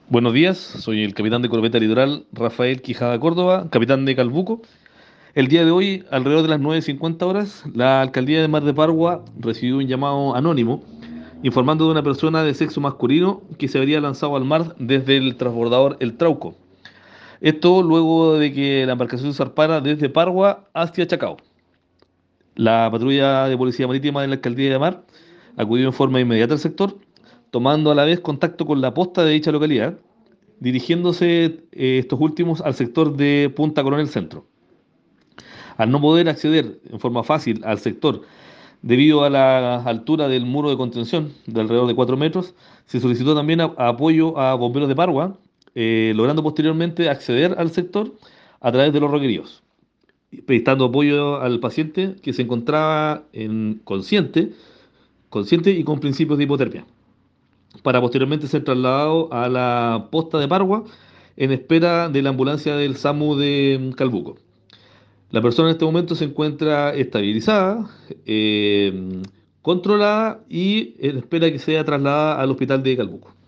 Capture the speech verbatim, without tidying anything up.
Buenos días, soy el capitán de Corbeta Litoral, Rafael Quijada Córdoba, capitán de Calbuco. El día de hoy, alrededor de las nueve cincuenta horas, la alcaldía de Mar de Pargua recibió un llamado anónimo informando de una persona de sexo masculino que se habría lanzado al mar desde el transbordador El Trauco. Esto luego de que la embarcación zarpara desde Pargua hacia Chacao. La patrulla de policía marítima de la alcaldía de Mar acudió en forma inmediata al sector, tomando a la vez contacto con la posta de dicha localidad, dirigiéndose eh, estos últimos al sector de Punta Coronel Centro. Al no poder acceder en forma fácil al sector debido a la altura del muro de contención de alrededor de cuatro metros, se solicitó también a- a apoyo a bomberos de Pargua, eh, logrando posteriormente acceder al sector a través de los requeridos, prestando apoyo al paciente que se encontraba en consciente, consciente y con principios de hipotermia, para posteriormente ser trasladado a la posta de Pargua en espera de la ambulancia del SAMU de Calbuco. La persona en este momento se encuentra estabilizada, eh, controlada y en espera que sea trasladada al hospital de Calbuco.